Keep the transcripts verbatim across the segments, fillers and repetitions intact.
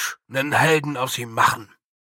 Fisch 'nen Helden aus ihm machen.«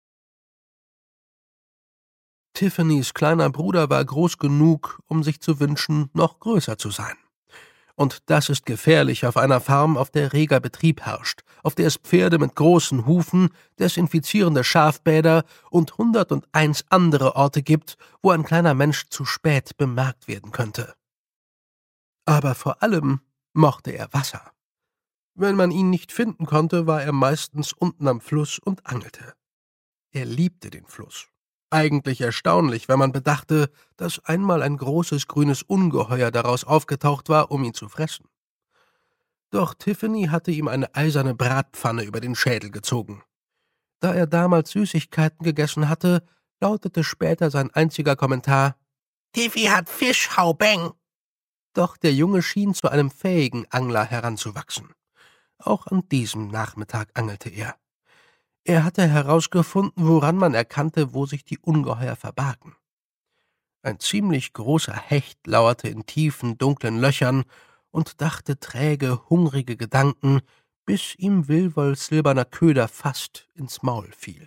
Tiffany's kleiner Bruder war groß genug, um sich zu wünschen, noch größer zu sein. Und das ist gefährlich auf einer Farm, auf der reger Betrieb herrscht, auf der es Pferde mit großen Hufen, desinfizierende Schafbäder und hundertundeins andere Orte gibt, wo ein kleiner Mensch zu spät bemerkt werden könnte. Aber vor allem mochte er Wasser. Wenn man ihn nicht finden konnte, war er meistens unten am Fluss und angelte. Er liebte den Fluss. Eigentlich erstaunlich, wenn man bedachte, dass einmal ein großes grünes Ungeheuer daraus aufgetaucht war, um ihn zu fressen. Doch Tiffany hatte ihm eine eiserne Bratpfanne über den Schädel gezogen. Da er damals Süßigkeiten gegessen hatte, lautete später sein einziger Kommentar: »Tiffy hat Fisch, hau beng!« Doch der Junge schien zu einem fähigen Angler heranzuwachsen. Auch an diesem Nachmittag angelte er. Er hatte herausgefunden, woran man erkannte, wo sich die Ungeheuer verbargen. Ein ziemlich großer Hecht lauerte in tiefen, dunklen Löchern und dachte träge, hungrige Gedanken, bis ihm Wilwols silberner Köder fast ins Maul fiel.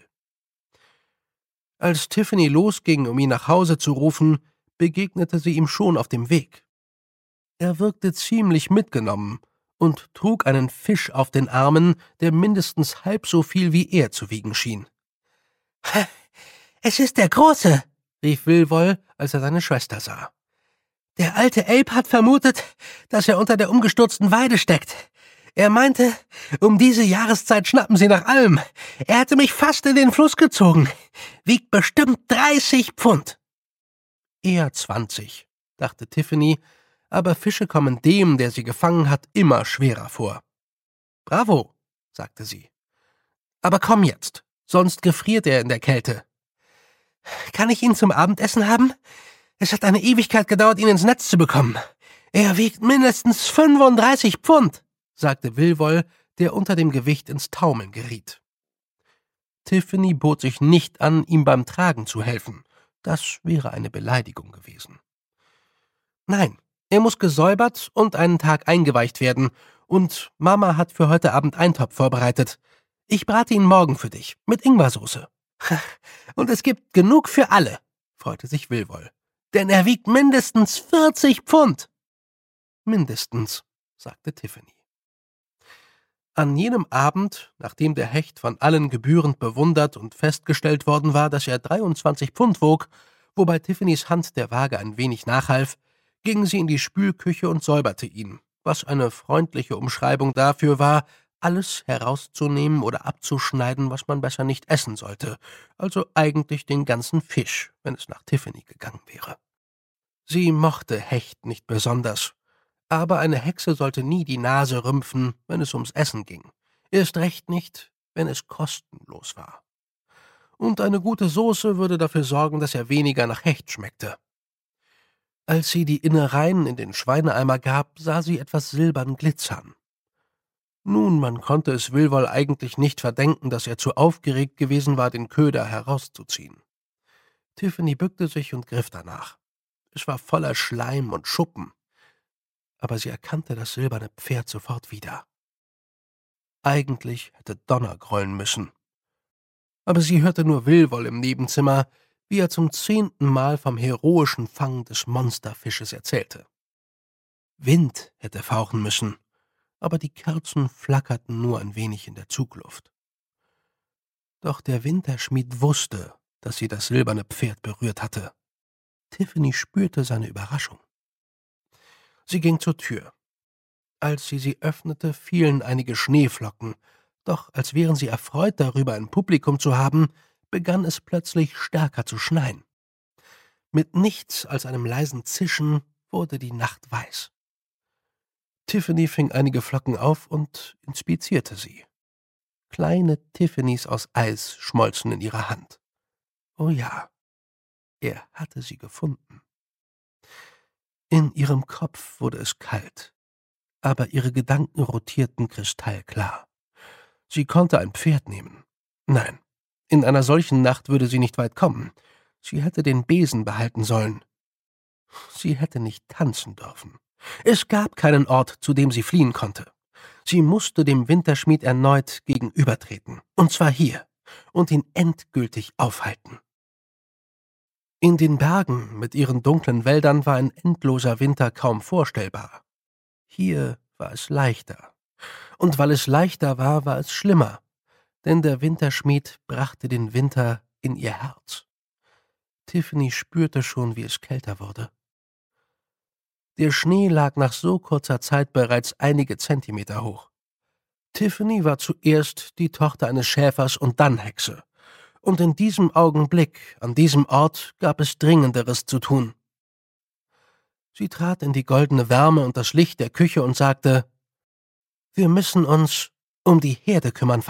Als Tiffany losging, um ihn nach Hause zu rufen, begegnete sie ihm schon auf dem Weg. Er wirkte ziemlich mitgenommen und trug einen Fisch auf den Armen, der mindestens halb so viel wie er zu wiegen schien. »Es ist der Große«, rief Wilwol, als er seine Schwester sah. »Der alte Abe hat vermutet, dass er unter der umgestürzten Weide steckt. Er meinte, um diese Jahreszeit schnappen sie nach allem. Er hätte mich fast in den Fluss gezogen. Wiegt bestimmt dreißig Pfund.« »Eher zwanzig«, dachte Tiffany, aber Fische kommen dem, der sie gefangen hat, immer schwerer vor. »Bravo«, sagte sie. »Aber komm jetzt, sonst gefriert er in der Kälte.« »Kann ich ihn zum Abendessen haben? Es hat eine Ewigkeit gedauert, ihn ins Netz zu bekommen. Er wiegt mindestens fünfunddreißig Pfund«, sagte Wilwol, der unter dem Gewicht ins Taumeln geriet. Tiffany bot sich nicht an, ihm beim Tragen zu helfen. Das wäre eine Beleidigung gewesen. »Nein, er muss gesäubert und einen Tag eingeweicht werden, und Mama hat für heute Abend Eintopf vorbereitet. Ich brate ihn morgen für dich, mit Ingwersoße.« »Und es gibt genug für alle«, freute sich Wilwol, »denn er wiegt mindestens vierzig Pfund.« »Mindestens«, sagte Tiffany. An jenem Abend, nachdem der Hecht von allen gebührend bewundert und festgestellt worden war, dass er dreiundzwanzig Pfund wog, wobei Tiffany's Hand der Waage ein wenig nachhalf, ging sie in die Spülküche und säuberte ihn, was eine freundliche Umschreibung dafür war, alles herauszunehmen oder abzuschneiden, was man besser nicht essen sollte, also eigentlich den ganzen Fisch, wenn es nach Tiffany gegangen wäre. Sie mochte Hecht nicht besonders, aber eine Hexe sollte nie die Nase rümpfen, wenn es ums Essen ging, erst recht nicht, wenn es kostenlos war. Und eine gute Soße würde dafür sorgen, dass er weniger nach Hecht schmeckte. Als sie die Innereien in den Schweineeimer gab, sah sie etwas silbern glitzern. Nun, man konnte es Wilwol eigentlich nicht verdenken, dass er zu aufgeregt gewesen war, den Köder herauszuziehen. Tiffany bückte sich und griff danach. Es war voller Schleim und Schuppen. Aber sie erkannte das silberne Pferd sofort wieder. Eigentlich hätte Donner grollen müssen. Aber sie hörte nur Wilwol im Nebenzimmer, wie er zum zehnten Mal vom heroischen Fang des Monsterfisches erzählte. Wind hätte fauchen müssen, aber die Kerzen flackerten nur ein wenig in der Zugluft. Doch der Winterschmied wusste, dass sie das silberne Pferd berührt hatte. Tiffany spürte seine Überraschung. Sie ging zur Tür. Als sie sie öffnete, fielen einige Schneeflocken, doch als wären sie erfreut darüber, ein Publikum zu haben, begann es plötzlich stärker zu schneien. Mit nichts als einem leisen Zischen wurde die Nacht weiß. Tiffany fing einige Flocken auf und inspizierte sie. Kleine Tiffany's aus Eis schmolzen in ihrer Hand. Oh ja, er hatte sie gefunden. In ihrem Kopf wurde es kalt, aber ihre Gedanken rotierten kristallklar. Sie konnte ein Pferd nehmen. Nein, in einer solchen Nacht würde sie nicht weit kommen. Sie hätte den Besen behalten sollen. Sie hätte nicht tanzen dürfen. Es gab keinen Ort, zu dem sie fliehen konnte. Sie musste dem Winterschmied erneut gegenübertreten, und zwar hier, und ihn endgültig aufhalten. In den Bergen mit ihren dunklen Wäldern war ein endloser Winter kaum vorstellbar. Hier war es leichter. Und weil es leichter war, war es schlimmer, denn der Winterschmied brachte den Winter in ihr Herz. Tiffany spürte schon, wie es kälter wurde. Der Schnee lag nach so kurzer Zeit bereits einige Zentimeter hoch. Tiffany war zuerst die Tochter eines Schäfers und dann Hexe. Und in diesem Augenblick, an diesem Ort, gab es Dringenderes zu tun. Sie trat in die goldene Wärme und das Licht der Küche und sagte: »Wir müssen uns um die Herde kümmern,